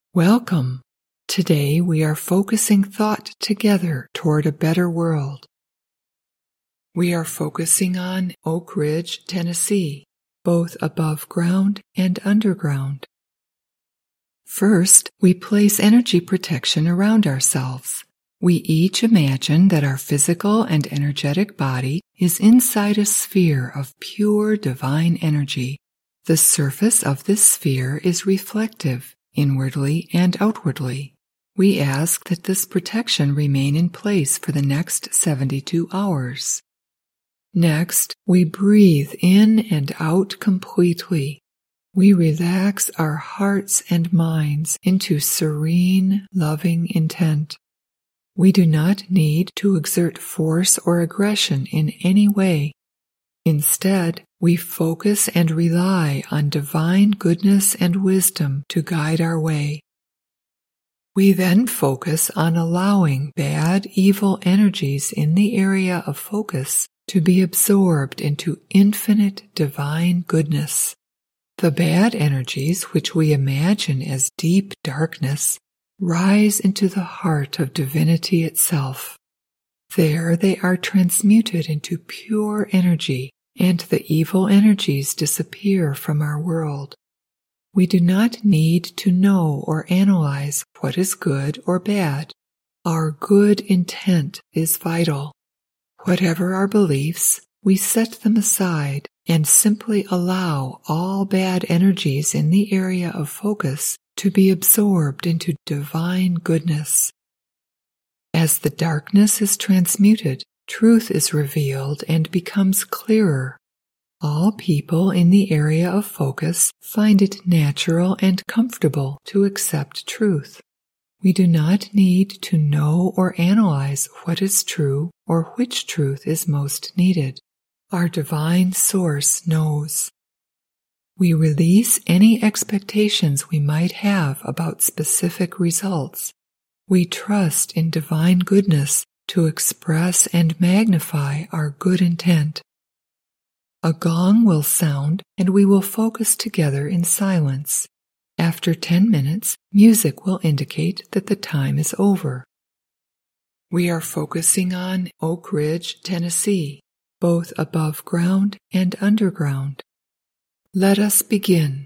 Welcome. Today we are focusing thought together toward a better world. We are focusing on Oak Ridge, Tennessee, both above ground and underground. First, we place energy protection around ourselves. We each imagine that our physical and energetic body is inside a sphere of pure divine energy. The surface of this sphere is reflective, inwardly and outwardly. We ask that this protection remain in place for the next 72 hours. Next, we breathe in and out completely. We relax our hearts and minds into serene, loving intent. We do not need to exert force or aggression in any way. Instead, we focus and rely on divine goodness and wisdom to guide our way. We then focus on allowing bad, evil energies in the area of focus to be absorbed into infinite divine goodness. The bad energies, which we imagine as deep darkness, rise into the heart of divinity itself. There they are transmuted into pure energy, and the evil energies disappear from our world. We do not need to know or analyze what is good or bad. Our good intent is vital. Whatever our beliefs, we set them aside and simply allow all bad energies in the area of focus to be absorbed into divine goodness. As the darkness is transmuted, truth is revealed and becomes clearer. All people in the area of focus find it natural and comfortable to accept truth. We do not need to know or analyze what is true or which truth is most needed. Our divine source knows. We release any expectations we might have about specific results. We trust in divine goodness to express and magnify our good intent. A gong will sound and we will focus together in silence. After 10 minutes, music will indicate that the time is over. We are focusing on Oak Ridge, Tennessee, both above ground and underground. Let us begin.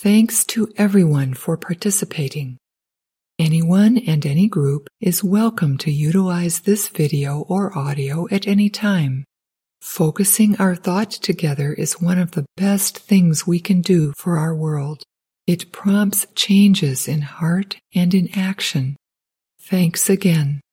Thanks to everyone for participating. Anyone and any group is welcome to utilize this video or audio at any time. Focusing our thought together is one of the best things we can do for our world. It prompts changes in heart and in action. Thanks again.